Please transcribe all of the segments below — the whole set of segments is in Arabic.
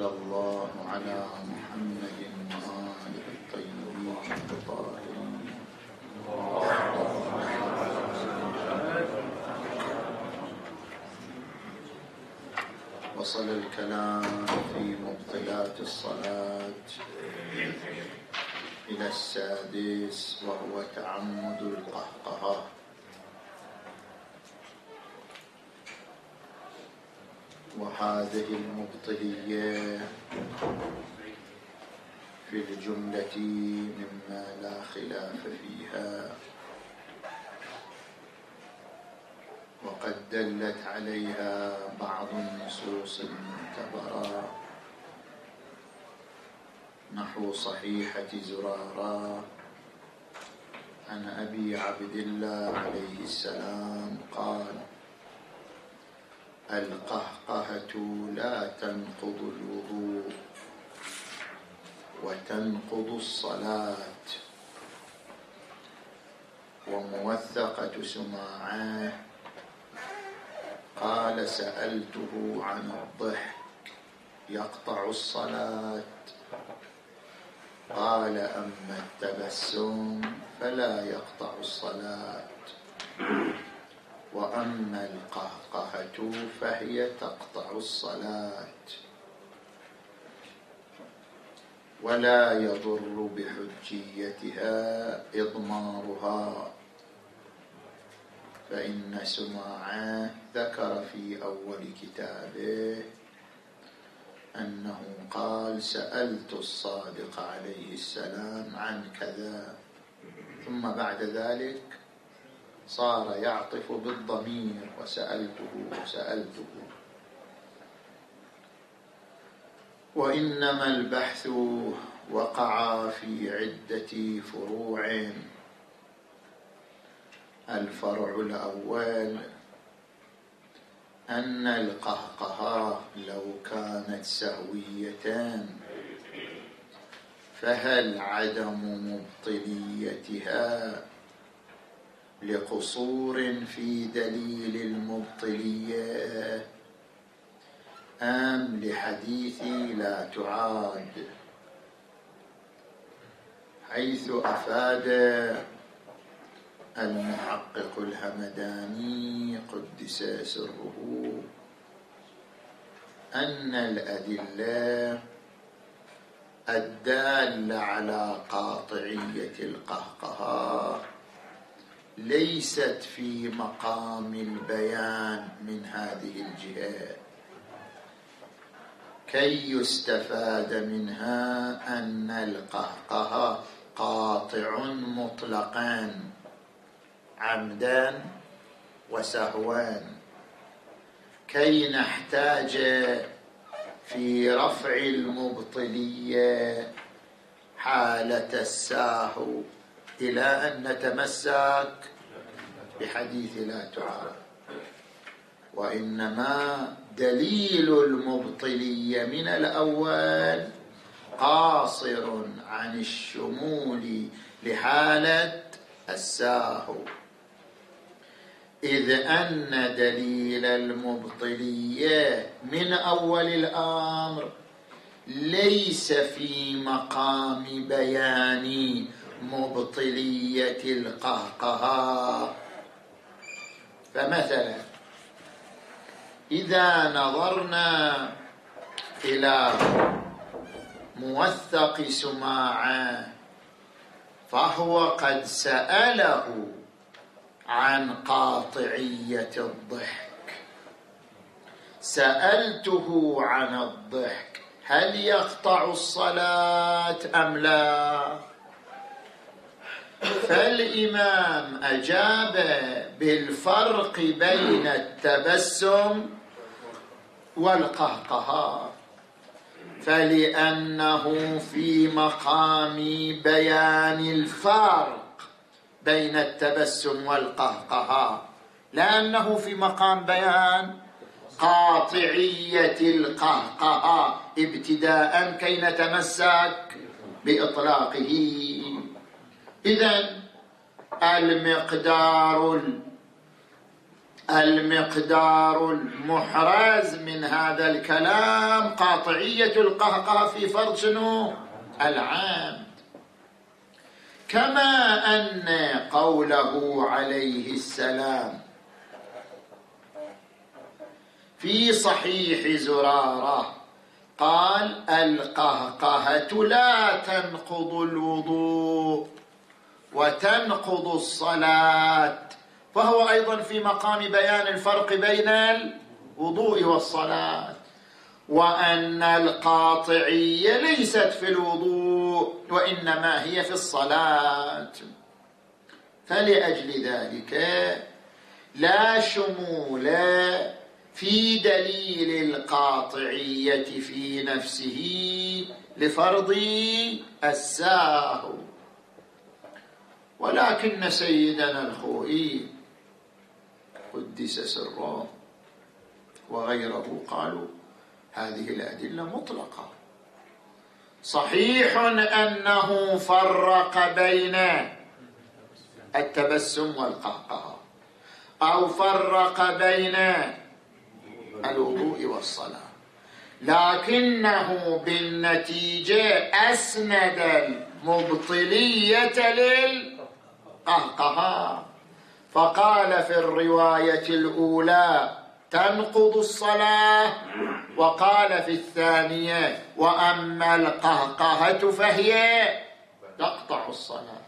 وصلى الله على محمد وآله الطيبين الطاهرين. وصل الكلام في مبطلات الصلاة إلى السادس، وهو تعمد القهقهة. وهذه المبطلية في الجملة مما لا خلاف فيها، وقد دلت عليها بعض النصوص المعتبرة، نحو صحيحة زرارة عن أبي عبد الله عليه السلام قال: القهقهة لا تنقض الوضوء وتنقض الصلاة. وموثقة سماعة قال: سألته عن الضحك يقطع الصلاة، قال: أما التبسم فلا يقطع الصلاة، وأما القهقهة فهي تقطع الصلاة، ولا يضر بحجيتها إضمارها. فإن سماعة ذكر في أول كتابه أنه قال: سألت الصادق عليه السلام عن كذا، ثم بعد ذلك صار يعطف بالضمير: وسألته. وإنما البحث وقع في عدة فروع. الفرع الأول أن القهقهة لو كانت سهوية فهل عدم مبطليتها لقصور في دليل المبطلية أم لحديث لا تعاد؟ حيث أفاد المحقق الهمداني قدس سره أن الأدلة الدالة على قاطعية القهقهة ليست في مقام البيان من هذه الجهة، كي يستفاد منها أن القهقهة قاطع مطلقا عمدا وسهوا، كي نحتاج في رفع المبطلية حالة الساهو إلى أن نتمسك بحديث لا تعارض. وإنما دليل المبطلية من الأول قاصر عن الشمول لحالة الساهو، إذ أن دليل المبطلية من أول الأمر ليس في مقام بيان مبطلية القهقهة. فمثلا إذا نظرنا إلى موثق سماعة فهو قد سأله عن قاطعية الضحك. سألته عن الضحك هل يقطع الصلاة أم لا؟ فالإمام أجاب بالفرق بين التبسم والقهقهة، فلأنه في مقام بيان الفرق بين التبسم والقهقهة، لأنه في مقام بيان قاطعية القهقهة ابتداء كي نتمسك بإطلاقه. إذن المقدار المقدار المحرز من هذا الكلام قاطعية القهقه في فرض شنو؟ العام. كما أن قوله عليه السلام في صحيح زرارة قال القهقهة لا تنقض الوضوء وتنقض الصلاة، فهو أيضا في مقام بيان الفرق بين الوضوء والصلاة، وأن القاطعية ليست في الوضوء وإنما هي في الصلاة. فلأجل ذلك لا شمول في دليل القاطعية في نفسه لفرض الساهو. ولكن سيدنا الخوئي قدس سره وغيره قالوا هذه الأدلة مطلقة، صحيح أنه فرق بين التبسم والقهقه أو فرق بين الوضوء والصلاة، لكنه بالنتيجة أسند المبطلية للقهقه، فقال في الرواية الأولى تنقض الصلاة، وقال في الثانية وأما القهقهة فهي تقطع الصلاة.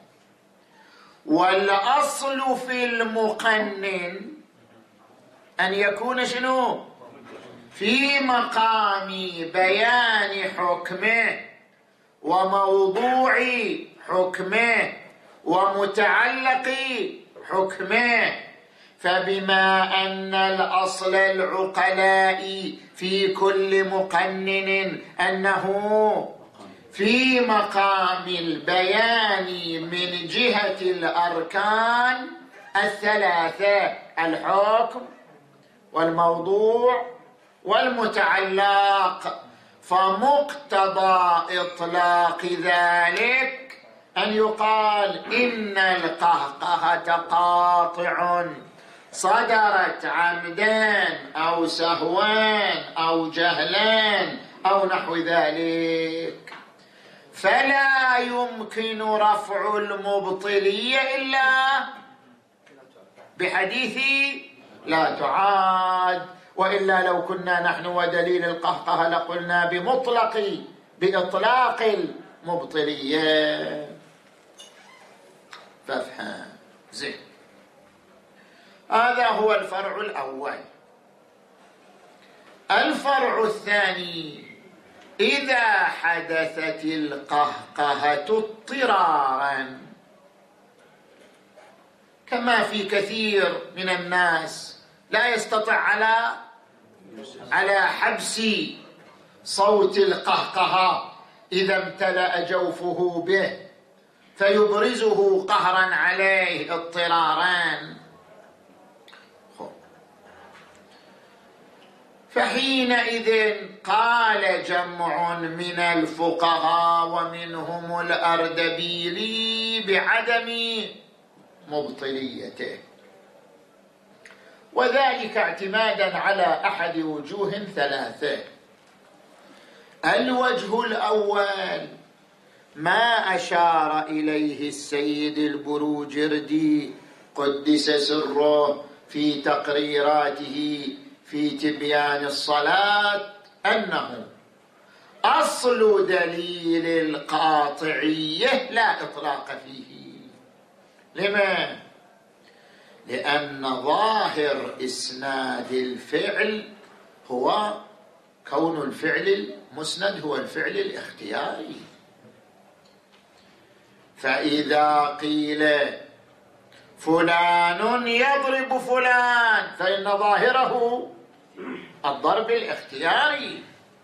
والأصل في المقنن أن يكون شنو؟ في مقام بيان حكمه وموضوع حكمه ومتعلق حكمه. فبما أن الأصل العقلاء في كل مقنن أنه في مقام البيان من جهة الأركان الثلاثة الحكم والموضوع والمتعلق، فمقتضى إطلاق ذلك أن يقال إن القهقهة قاطع صدرت عمدان أو سهوان أو جهلان أو نحو ذلك، فلا يمكن رفع المبطلية إلا بحديث لا تعاد. وإلا لو كنا نحن ودليل القهقه لقلنا بإطلاق المبطلية. فافهم زين. هذا هو الفرع الأول. الفرع الثاني: إذا حدثت القهقهة اضطرارا، كما في كثير من الناس لا يستطيع على حبس صوت القهقهة إذا امتلأ جوفه به فيبرزه قهرا عليه اضطرارا، فحينئذ قال جمع من الفقهاء ومنهم الأردبيلي بعدم مبطليته، وذلك اعتمادا على أحد وجوه ثلاثة. الوجه الأول ما أشار إليه السيد البروجردي قدس سره في تقريراته في تبيان الصلاة، أنه أصل دليل القاطعية لا إطلاق فيه. لما؟ لأن ظاهر إسناد الفعل هو كون الفعل المسند هو الفعل الاختياري، فإذا قيل فلان يضرب فلان فإن ظاهره الضرب الاختياري.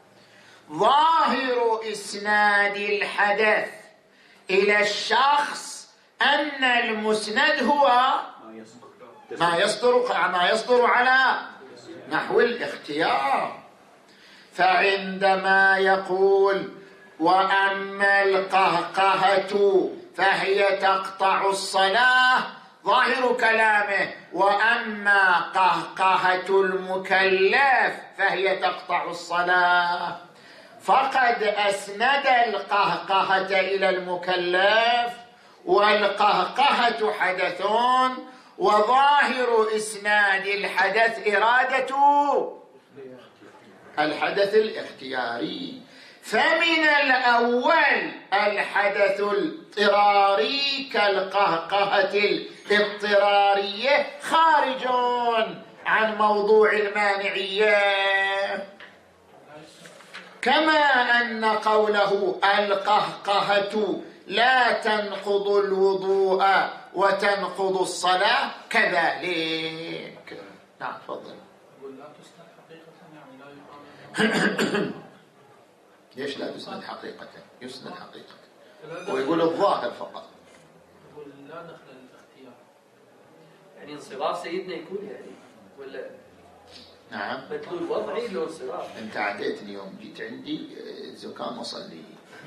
ظاهر إسناد الحدث إلى الشخص أن المسند هو ما يصدر على نحو الاختيار. فعندما يقول وأما القهقهة فهي تقطع الصلاة، ظاهر كلامه: وأما قهقهة المكلف فهي تقطع الصلاة، فقد أسند القهقهة إلى المكلف، والقهقهة حدث، وظاهر إسناد الحدث إرادة الحدث الاختياري. فمن الأول الحدث الاضطراري كالقهقهة الاضطرارية خارج عن موضوع المانعية، كما أن قوله القهقهة لا تنقض الوضوء وتنقض الصلاة كذلك. نعم تفضل. لا تسند حقيقة، يعني لا يقال ليش لا تسند حقيقة؟ يسند حقيقة، ويقول الظاهر فقط. يقول لا دخل الاختيار، يعني انصراف سيدنا يكون يعني ولا نعم مدلول وضعي له انصراف. انت عديتني يوم جيت عندي زكام وصل لي.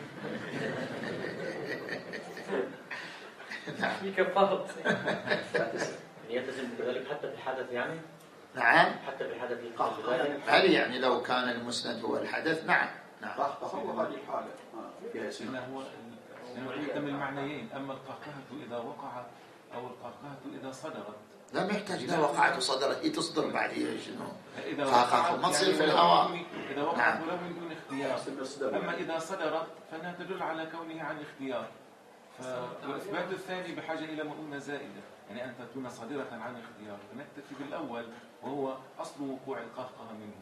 نعم في كفارة يعني يلتزم بذلك حتى في الحدث، يعني نعم حتى في حدث القهر. هل يعني لو كان المسند هو الحدث؟ نعم تصور هذه الحالة فيها سنة. هو يحتمل المعنيين، أما القهقهة إذا وقعت أو القهقهة إذا صدرت. لا يحتاج إذا وقعت وصدرت، هي تصدر بعد شنو؟ إذا قهقهة ما تصير في الهواء. إذا وقعت ولو من دون اختيار، أما إذا صدرت فإنها تدل على كونه عن اختيار. والإثبات الثاني بحاجة إلى مؤونة زائدة، يعني أن تكون صادرة عن اختيار، فنكتفي بالأول وهو أصل وقوع القهقهة منه.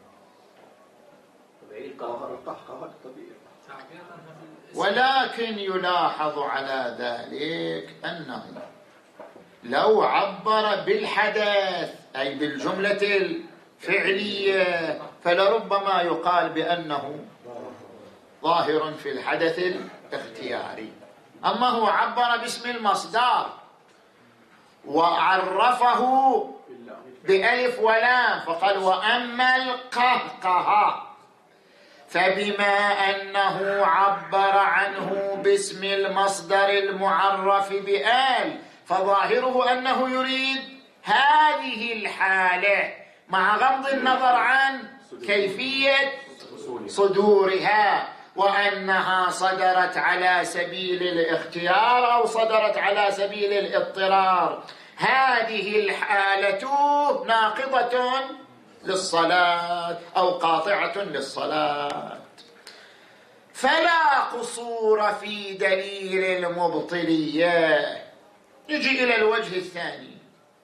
القهقهة الطبيعية. ولكن يلاحظ على ذلك أنه لو عبر بالحدث أي بالجملة الفعلية فلربما يقال بأنه ظاهر في الحدث الاختياري. أما هو عبر باسم المصدر وعرفه بألف ولام فقال وأما القهقهة، فبما أنه عبر عنه باسم المصدر المعرف بآل فظاهره أنه يريد هذه الحالة مع غض النظر عن كيفية صدورها، وأنها صدرت على سبيل الاختيار أو صدرت على سبيل الاضطرار. هذه الحالة ناقضة للصلاة أو قاطعة للصلاة، فلا قصور في دليل المبطلية. نجي إلى الوجه الثاني،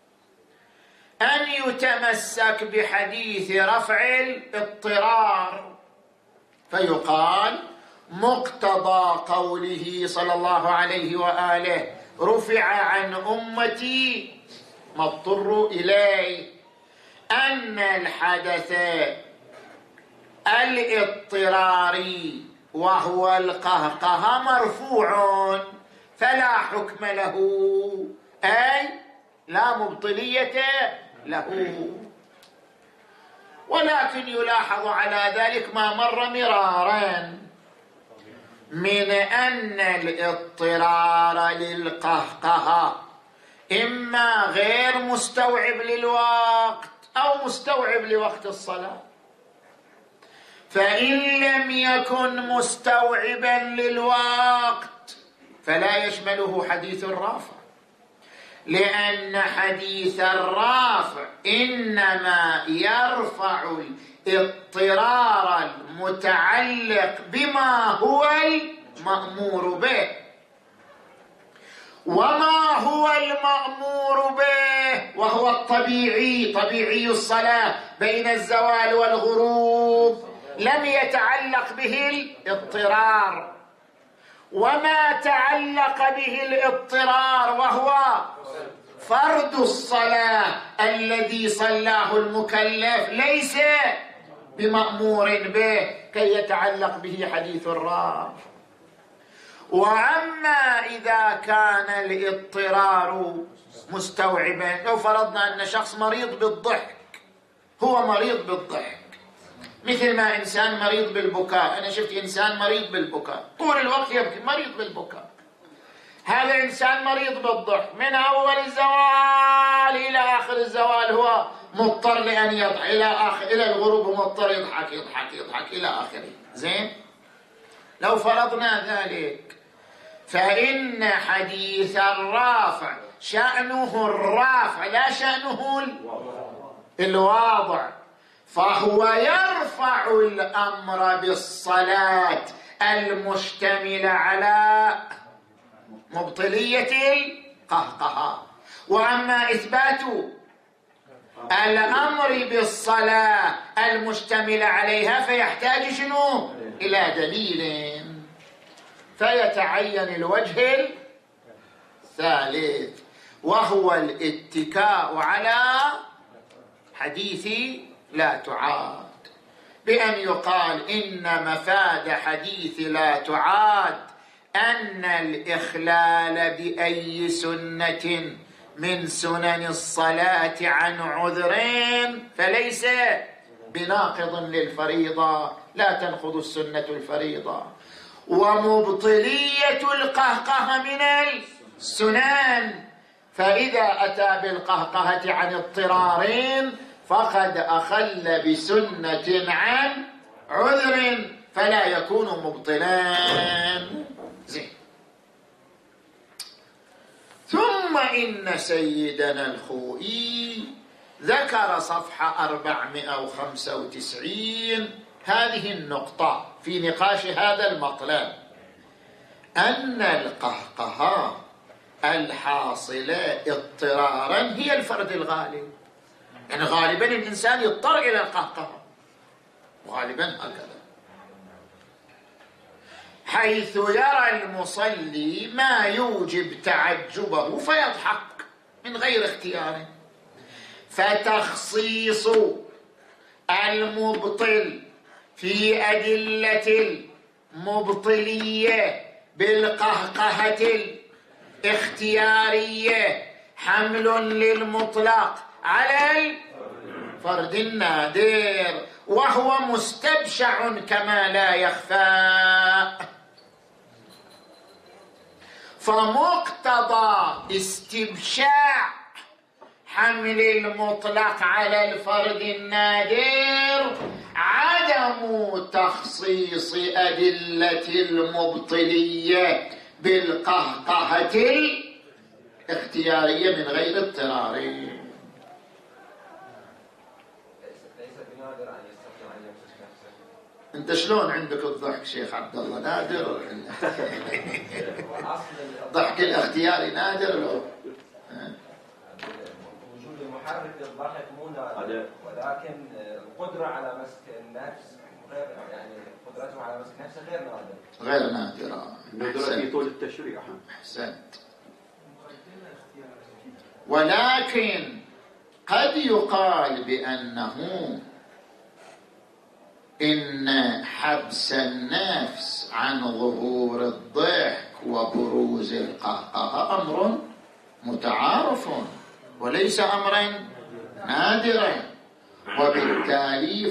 أن يتمسك بحديث رفع الاضطرار فيقال مقتضى قوله صلى الله عليه وآله رفع عن أمتي ما اضطر إليه، أن الحدث الاضطراري وهو القهقهة مرفوع فلا حكم له، أي لا مبطلية له. ولكن يلاحظ على ذلك ما مر مرارا من أن الاضطرار للقهقهة إما غير مستوعب للوقت أو مستوعب لوقت الصلاة، فإن لم يكن مستوعبا للوقت فلا يشمله حديث الرافع، لأن حديث الرافع إنما يرفع الاضطرار المتعلق بما هو المأمور به، وما هو المأمور به وهو الطبيعي، طبيعي الصلاة بين الزوال والغروب لم يتعلق به الاضطرار، وما تعلق به الاضطرار وهو فرض الصلاة الذي صلاه المكلف ليس بمأمور به كي يتعلق به حديث الرافع. وأما إذا كان الاضطرار مستوعبا، لو فرضنا أن شخص مريض بالضحك، هو مريض بالضحك مثل ما إنسان مريض بالبكاء، أنا شفت إنسان مريض بالبكاء طول الوقت يبكي، مريض بالبكاء، هذا إنسان مريض بالضحك، من أول الزوال إلى آخر الزوال هو مضطر لأن يضحك، إلى الغروب مضطر يضحك يضحك يضحك إلى آخره. زين، لو فرضنا ذلك فإن حديث الرافع شأنه الرافع لا شأنه الواضع، فهو يرفع الأمر بالصلاة المشتملة على مبطلية القهقهة. وأما إثبات الأمر بالصلاة المشتملة عليها فيحتاج شنو؟ إلى دليل، فيتعين الوجه الثالث وهو الاتكاء على حديث لا تعاد، بأن يقال إن مفاد حديث لا تعاد أن الإخلال بأي سنة من سنن الصلاة عن عذرين فليس بناقض للفريضة، لا تنقض السنة الفريضة، ومبطلية القهقه من السنن، فإذا أتى بالقهقهة عن اضطرارين فقد أخل بسنة عن عذر فلا يكون مبطلان. زين. ثم إن سيدنا الخوئي ذكر صفحة 495 هذه النقطة في نقاش هذا المطلب، أن القهقهة الحاصلة اضطرارا هي الفرد الغالب، يعني غالبا الإنسان يضطر إلى القهقهة غالبا هكذا، حيث يرى المصلي ما يوجب تعجبه فيضحك من غير اختيار، فتخصيص المبطل في أدلة المبطلية بالقهقهة الاختيارية حمل للمطلق على الفرد النادر، وهو مستبشع كما لا يخفى، فمقتضى استبشاع حمل المطلق على الفرد النادر عدم تخصيص أدلة المبطلية بالقهقهة الاختيارية من غير اضطرار. انت شلون عندك الضحك شيخ عبد الله؟ نادر ضحك الاختياري نادر لو وجود المحرك للضحك مو نادر، ولكن القدرة على مسك النفس غير، يعني قدرته على مسك نفسه غير نادر، غير نادرة. نادرة في طول التشريع. أحسنت. ولكن قد يقال بأنه إن حبس النفس عن ظهور الضحك وبروز القهقهة أمر متعارف وليس أمرا نادرا، وبالتالي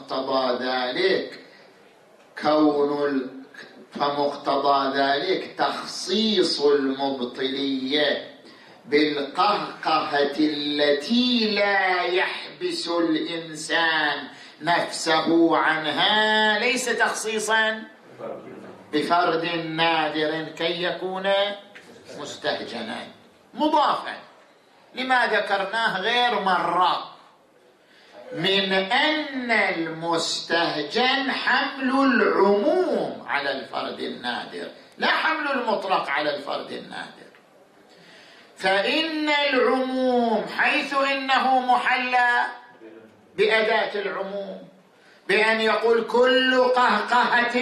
فمقتضى ذلك تخصيص المبطلية بالقهقهة التي لا يحبس الإنسان نفسه عنها ليس تخصيصا بفرد نادر كي يكون مستهجنا مضافا لما ذكرناه غير مرة من أن المستهجن حمل العموم على الفرد النادر لا حمل المطلق على الفرد النادر، فإن العموم حيث إنه محلى بأداة العموم بأن يقول كل قهقهة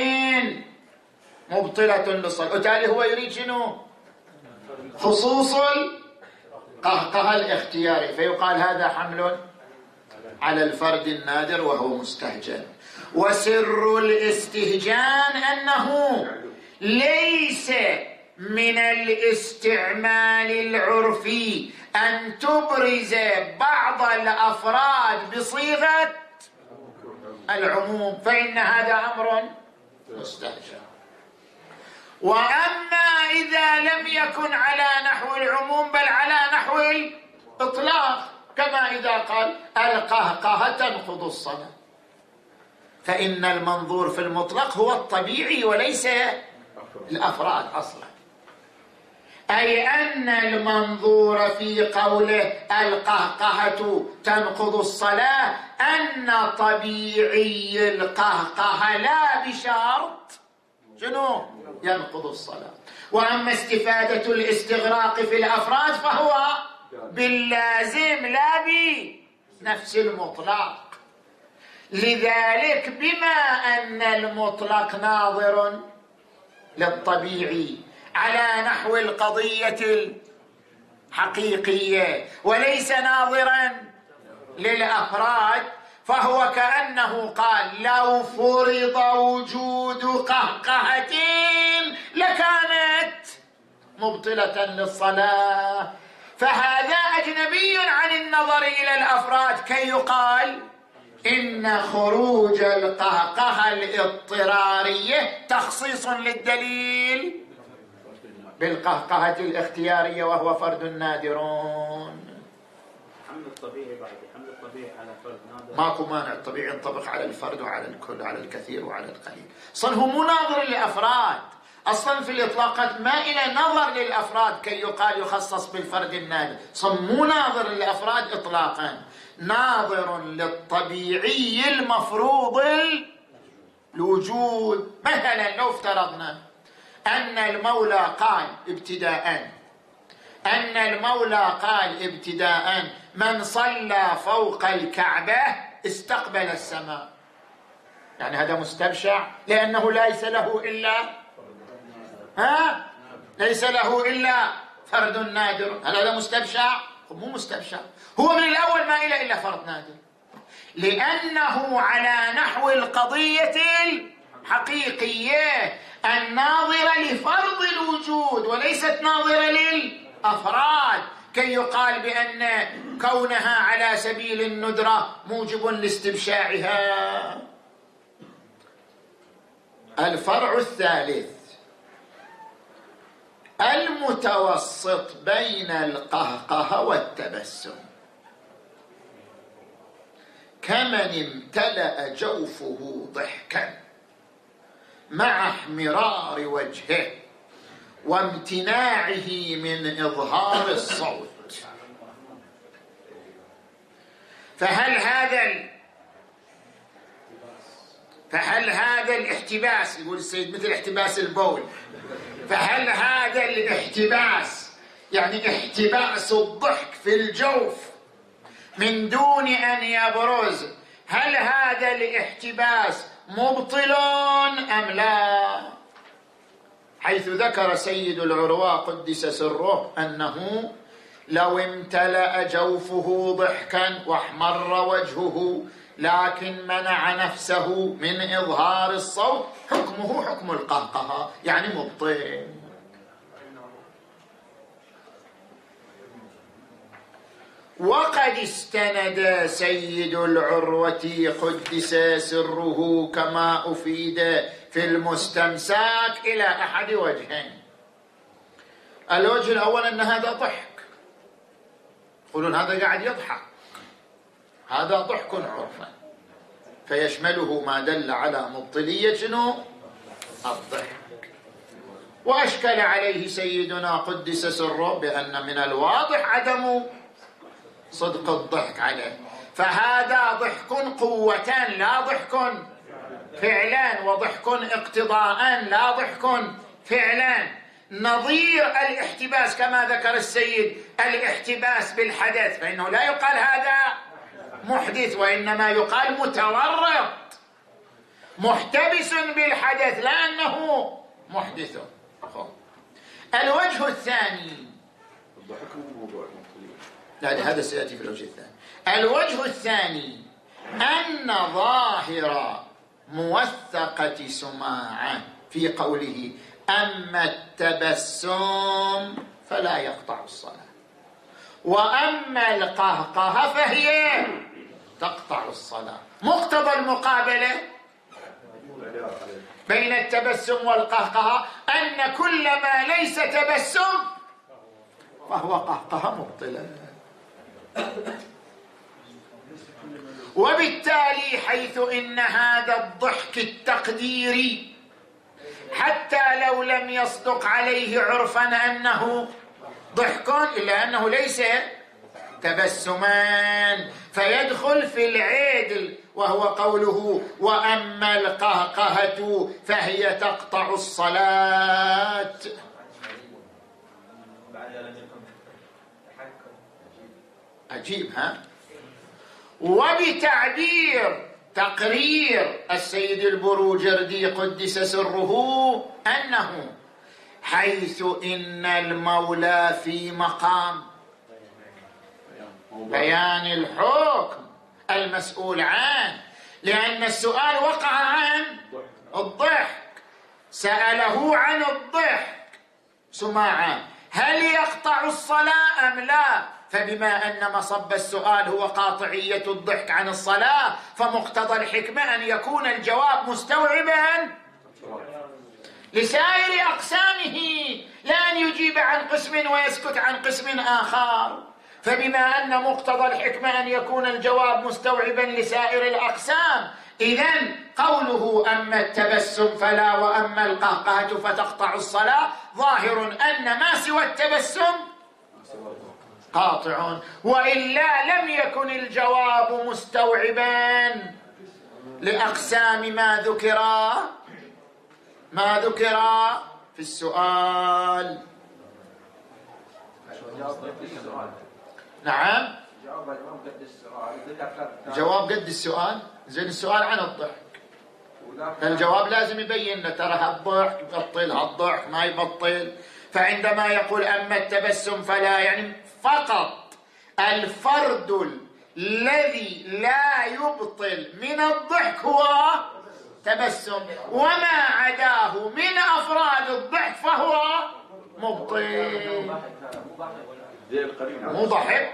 مبطلة للصلاة، وتالي هو يريد شنو؟ خصوص القهقهة الاختياري، فيقال هذا حمل على الفرد النادر وهو مستهجن. وسر الاستهجان أنه ليس من الاستعمال العرفي أن تبرز بعض الأفراد بصيغة العموم، فإن هذا أمر مستهجن. وأما إذا لم يكن على نحو العموم بل على نحو الإطلاق، كما إذا قال القهقه تنقض الصلاة، فإن المنظور في المطلق هو الطبيعي وليس الأفراد أصلا. أي أن المنظور في قوله القهقهة تنقض الصلاة أن طبيعي القهقهة لا بشرط شنو ينقض الصلاة. وأما استفادة الاستغراق في الأفراد فهو باللازم لا بنفس المطلق. لذلك بما أن المطلق ناظر للطبيعي على نحو القضية الحقيقية وليس ناظرا للأفراد، فهو كأنه قال لو فرض وجود قهقهة لكانت مبطلة للصلاة، فهذا أجنبي عن النظر إلى الأفراد كي يقال إن خروج القهقهة الاضطرارية تخصيص للدليل بالقهقهة الاختيارية وهو فرد نادرون. حمل الطبيعي بعد حمل الطبيعي على فرد نادر ماكو مانع، الطبيعي ينطبق على الفرد وعلى الكل، على الكثير وعلى القليل. اصلا هو مو ناظر للافراد، اصلا في الاطلاقات ما الى نظر للافراد كي يقال يخصص بالفرد النادر، اصلا مو ناظر للافراد اطلاقا، ناظر للطبيعي المفروض الوجود. مثلا لو افترضنا ان المولى قال ابتداء من صلى فوق الكعبة استقبل السماء، يعني هذا مستبشع لأنه ليس له إلا فرد نادر. هل هذا مستبشع؟ مو مستبشع، هو من الأول ما إله إلا فرد نادر، لأنه على نحو القضية الحقيقية الناظرة لفرض الوجود وليست ناظرة للأفراد، كي يقال بأن كونها على سبيل الندرة موجب لاستبشاعها. الفرع الثالث المتوسط بين القهقه والتبسم، كمن امتلأ جوفه ضحكا مع احمرار وجهه وامتناعه من إظهار الصوت. فهل هذا الاحتباس، يقول السيد مثل احتباس البول، فهل هذا الاحتباس يعني احتباس الضحك في الجوف من دون أن يبرز، هل هذا الاحتباس مبطل أم لا؟ حيث ذكر سيد العروة قدس سره أنه لو امتلأ جوفه ضحكا واحمر وجهه لكن منع نفسه من إظهار الصوت حكمه حكم القهقهة، يعني مبطل. وقد استند سيد العروة قدس سره كما أفيد في المستمساك إلى أحد وجهين. الوجه الأول أن هذا ضحك، يقولون هذا قاعد يضحك، هذا ضحك عرفا، فيشمله ما دل على مبطلية شنو؟ الضحك. وأشكل عليه سيدنا قدس سره بأن من الواضح عدم صدق الضحك عليه، فهذا ضحك قوة لا ضحك فعلا، وضحك اقتضاء لا ضحك فعلا، نظير الاحتباس كما ذكر السيد الاحتباس بالحدث، فإنه لا يقال هذا محدث وإنما يقال متورط محتبس بالحدث لا أنه محدث. الوجه الثاني، الضحك مو موضوع مختلف، لا هذا سيأتي في الوجه الثاني. الوجه الثاني أن ظاهر موثقة سماعة في قوله أما التبسم فلا يقطع الصلاة، وأما القهقهة فهي تقطع الصلاة. مقتضى المقابلة بين التبسم والقهقهة أن كل ما ليس تبسم فهو قهقه مبطلا. وبالتالي حيث إن هذا الضحك التقديري حتى لو لم يصدق عليه عرفا أنه ضحك إلا أنه ليس تبسما، فيدخل في العدل، وهو قوله وأما القهقهة فهي تقطع الصلاة. عجيب ها؟ وبتعبير تقرير السيد البروجردي قدس سره أنه حيث إن المولى في مقام بيان الحكم المسؤول عنه، لأن السؤال وقع عن الضحك، سأله عن الضحك سماعا هل يقطع الصلاة أم لا؟ فبما أن مصب السؤال هو قاطعية الضحك عن الصلاة، فمقتضى الحكمة أن يكون الجواب مستوعبا لسائر أقسامه، لا أن يجيب عن قسم ويسكت عن قسم آخر. فبما أن مقتضى الحكمة أن يكون الجواب مستوعبا لسائر الأقسام، إذن قوله أما التبسم فلا وأما القهقهة فتقطع الصلاة ظاهر أن ما سوى التبسم قاطع، وإلا لم يكن الجواب مستوعبا لأقسام ما ذكر في السؤال. نعم، جواب قد السؤال. زين السؤال عن الضحك، فالجواب لازم يبين ترى هالضحك يبطل هالضحك ما يبطل. فعندما يقول أما التبسم فلا، يعني فقط الفرد الذي لا يبطل من الضحك هو تبسم، وما عداه من أفراد الضحك فهو مبطل. مو ضحك،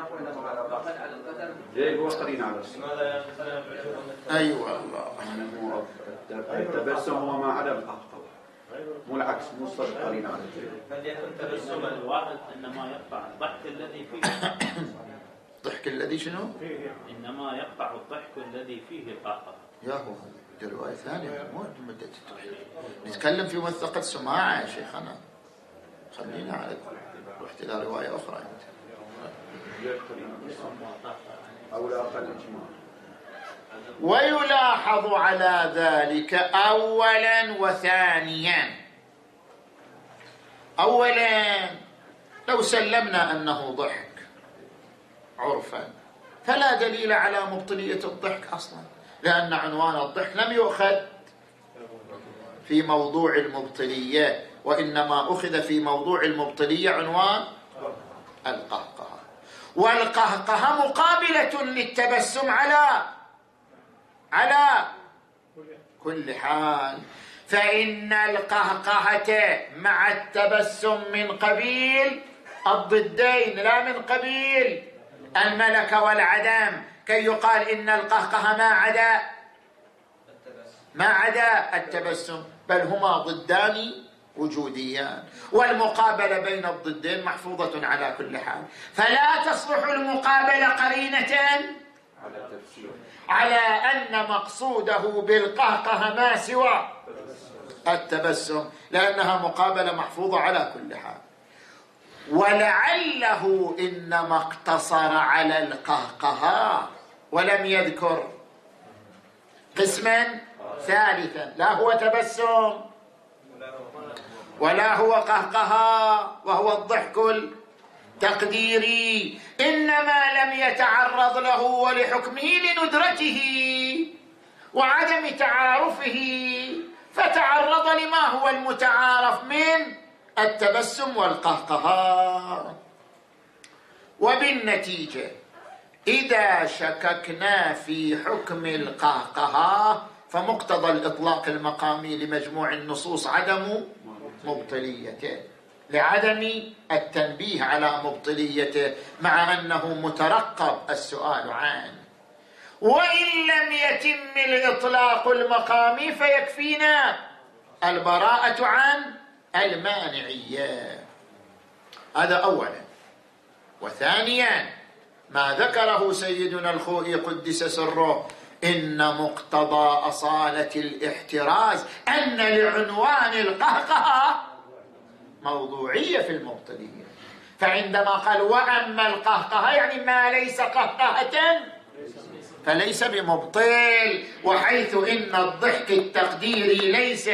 هو قرين على الصلاة. أيوة الله. التبسم هو ما عدا القهقه، مو العكس، مو الصدق قرين على فليكن تبسم الواحد إنما يقطع الضحك الذي فيه. الضحك الذي شنو؟ إنما يقطع الضحك الذي فيه القهقه. يا هو هذه رواية ثانية، مو مدة التوحيد. نتكلم في موثقة سماعة يا شيخنا، خلينا على رحت إلى رواية أخرى. أو لا أقل إجماع. ويلاحظ على ذلك أولا وثانيا. أولا لو سلمنا أنه ضحك عرفا فلا دليل على مبطلية الضحك أصلا، لأن عنوان الضحك لم يؤخذ في موضوع المبطلية، وإنما أخذ في موضوع المبطلية عنوان القهقهة. والقهقهة مقابلة للتبسم على كل حال، فإن القهقهة مع التبسم من قبيل الضدين لا من قبيل الملكة والعدم، كي يقال إن القهقهة ما عدا التبسم، بل هما ضدان وجوديان، والمقابلة بين الضدين محفوظة على كل حال، فلا تصلح المقابلة قرينة على أن مقصوده بالقهقهة ما سوى التبسم، لأنها مقابلة محفوظة على كل حال. ولعله إنما اقتصر على القهقهة ولم يذكر قسما ثالثا، لا هو تبسم ولا هو قهقهة وهو الضحك التقديري، إنما لم يتعرض له ولحكمه لندرته وعدم تعارفه، فتعرض لما هو المتعارف من التبسم والقهقهة. وبالنتيجة إذا شككنا في حكم القهقهة فمقتضى الإطلاق المقامي لمجموع النصوص عدم مبطليته، لعدم التنبيه على مبطليته، مع أنه مترقب السؤال عنه. وإن لم يتم الإطلاق المقامي فيكفينا البراءة عن المانعية. هذا أولا. وثانيا ما ذكره سيدنا الخوئي قدس سره، إن مقتضى أصالة الاحتراز أن لعنوان القهقهة موضوعية في المبطلية. فعندما قال وأما القهقهة يعني ما ليس قهقهة فليس بمبطل، وحيث إن الضحك التقديري ليس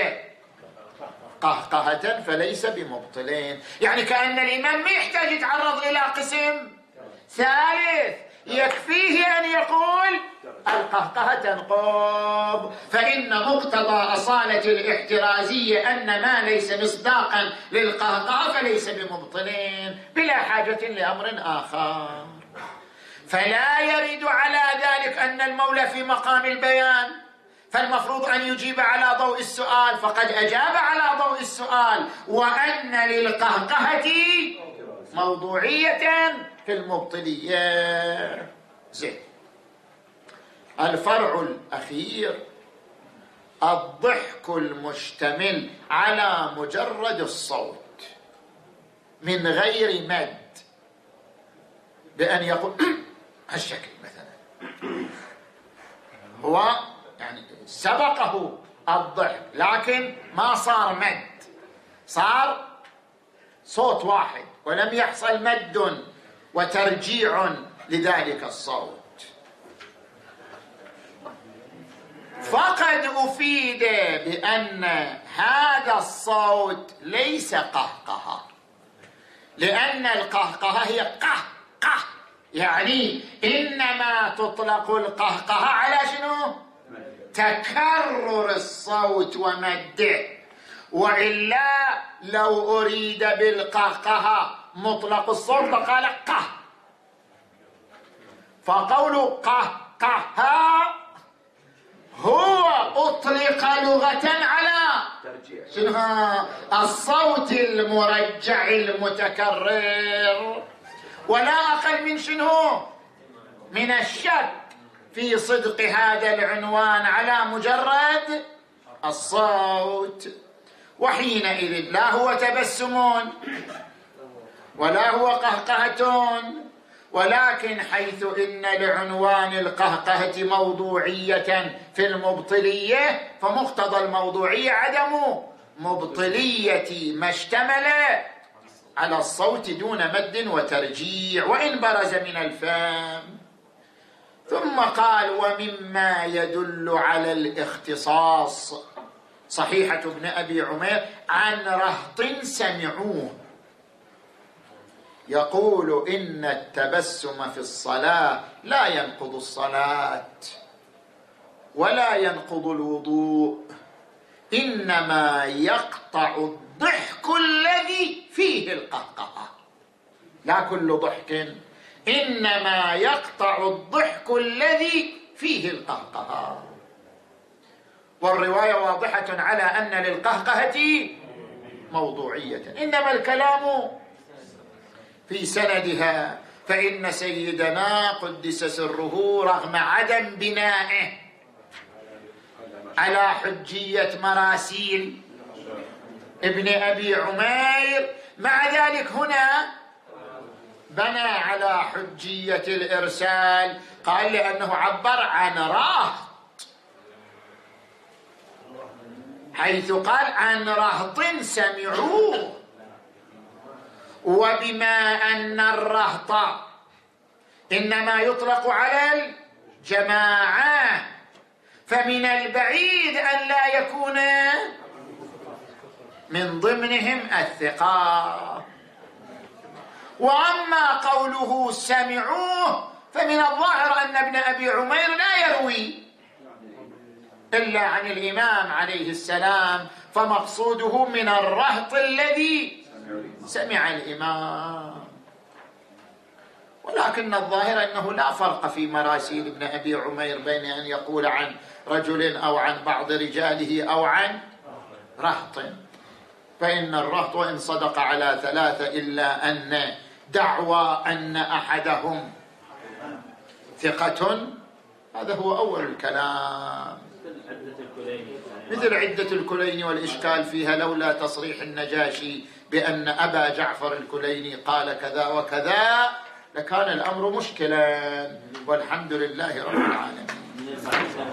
قهقهة فليس بمبطلين. يعني كأن الإمام ما يحتاج يتعرض إلى قسم ثالث، يكفيه أن يقول القهقهة تنقض، فإن مقتضى أصالة الاحترازية أن ما ليس مصداقا للقهقهة فليس بمبطلين بلا حاجة لأمر آخر. فلا يرد على ذلك أن المولى في مقام البيان، فالمفروض أن يجيب على ضوء السؤال، فقد أجاب على ضوء السؤال، وأن للقهقهة موضوعية في المبطلية. زين. الفرع الأخير الضحك المشتمل على مجرد الصوت من غير مد، بأن يقول هالشكل مثلا، هو يعني سبقه الضحك لكن ما صار مد، صار صوت واحد ولم يحصل مد وترجيع لذلك الصوت. فقد أفيد بأن هذا الصوت ليس قهقهة، لأن القهقهة هي قه، يعني إنما تطلق القهقهة على شنو؟ تكرر الصوت ومده، وإلا لو أريد بالقهقهة مطلق الصوت فقال قه، فقول قهقهة هو أطلق لغة على شنو؟ الصوت المرجع المتكرر، ولا أقل من شنو؟ من الشك في صدق هذا العنوان على مجرد الصوت. وحينئذ لا هو تبسم ولا هو قهقهة، ولكن حيث إن لعنوان القهقهة موضوعية في المبطلية، فمقتضى الموضوعية عدم مبطلية ما اشتمل على الصوت دون مد وترجيع وإن برز من الفم. ثم قال ومما يدل على الاختصاص صحيحة ابن أبي عمير عن رهط سمعوه يقول إن التبسم في الصلاة لا ينقض الصلاة ولا ينقض الوضوء، إنما يقطع الضحك الذي فيه القهقهة، لا كل ضحك، إنما يقطع الضحك الذي فيه القهقهة. والرواية واضحة على أن للقهقهة موضوعية، إنما الكلام في سندها، فإن سيدنا قدس سره رغم عدم بنائه على حجية مراسيل ابن أبي عمير، مع ذلك هنا بنى على حجية الإرسال، قال لأنه عبر عن رهط، حيث قال عن رهط سمعوه، وبما أن الرهط إنما يطلق على الجماعة، فمن البعيد أن لا يكون من ضمنهم الثقة. وأما قوله سمعوه فمن الظاهر أن ابن أبي عمير لا يروي إلا عن الإمام عليه السلام، فمقصوده من الرهط الذي سمع الإمام. ولكن الظاهر أنه لا فرق في مراسيل ابن أبي عمير بين أن يقول عن رجل أو عن بعض رجاله أو عن رهط، فإن الرهط وإن صدق على ثلاثة إلا أن دعوى أن أحدهم ثقة هذا هو أول الكلام. عدة الكليني مثل عدة الكليني والإشكال فيها لولا تصريح النجاشي بأن أبا جعفر الكليني قال كذا وكذا لكان الأمر مشكلا، والحمد لله رب العالمين.